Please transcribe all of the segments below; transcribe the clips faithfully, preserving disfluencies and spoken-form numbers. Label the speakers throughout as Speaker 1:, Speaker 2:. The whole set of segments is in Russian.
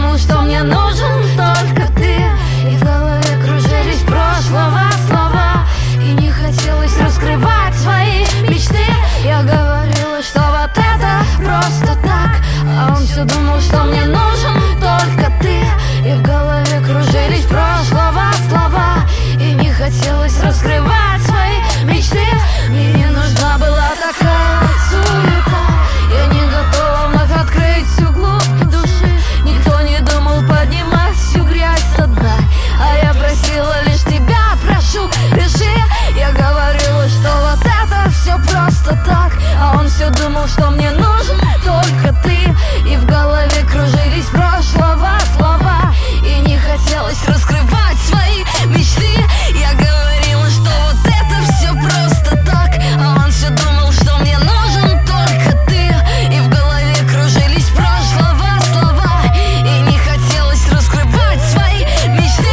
Speaker 1: думал, что мне нужен только ты. И в голове кружились прошлого слова, и не хотелось раскрывать свои мечты. Я говорила, что вот это просто так, а он все думал, что мне нужен только ты. И в голове кружились прошлого слова, и не хотелось раскрывать свои мечты. Мне не нужна была такая суета, я не готова вновь открыть всю глубь души. Никто не думал поднимать всю грязь со дна, а я просила лишь тебя, прошу, реши. Я говорила, что вот это все просто так, а он все думал, что мне нужен только ты. И в голове кружились прошлого слова, и не хотелось раскрывать свои мечты. Я говорила, что вот это все просто так, а он все думал, что мне нужен только ты. И в голове кружились прошлого слова, и не хотелось раскрывать свои мечты.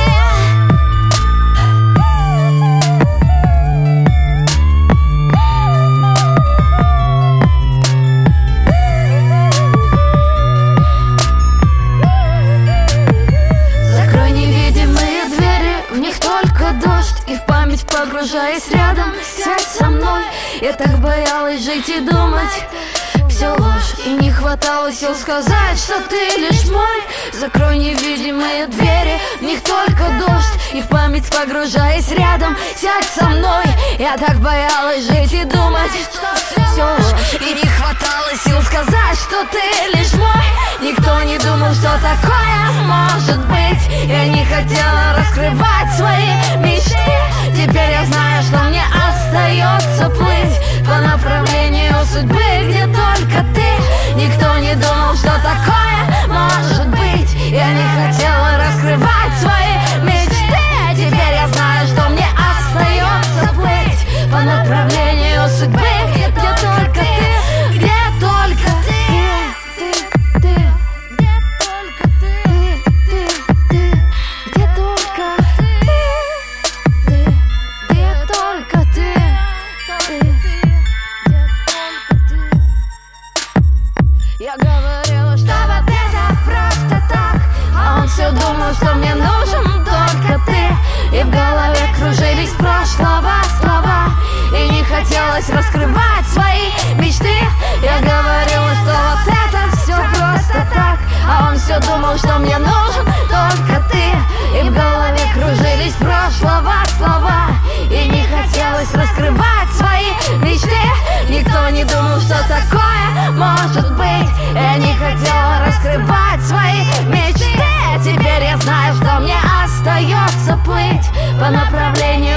Speaker 1: Закрой невидимые двери, в них только дождь, и в память погружаясь рядом, сядь со мной. Я так боялась жить и думать, все ложь, и не хватало сил сказать, что ты лишь мой. Закрой невидимые двери, в них только дождь, и в память погружаясь рядом, сядь со мной. Я так боялась жить и думать, все ложь, и не хватало сил сказать, что ты лишь мой. Никто не думал, что такое может быть. Я не хотела раскрывать свои мечты. Теперь я знаю, что мне остается плыть по направлению судьбы, где только ты. Никто не думал, что такое может быть. Я не хотела раскрывать свои мечты. Теперь я знаю, что мне остается плыть по направлению судьбы, где только ты, где только ты. Я говорила, что вот это просто так, а он все думал, что мне нужен только ты. И в голове кружились прошлого слова, и не хотелось раскрывать свои мечты. Я говорила, что вот это все просто так, а он все думал, что мне нужен только ты. И в голове кружились прошлого слова, и не хотелось раскрывать свои мечты. Никто не думал, что такое может быть. Я не хотела раскрывать свои мечты. Теперь я знаю, что мне остается плыть по направлению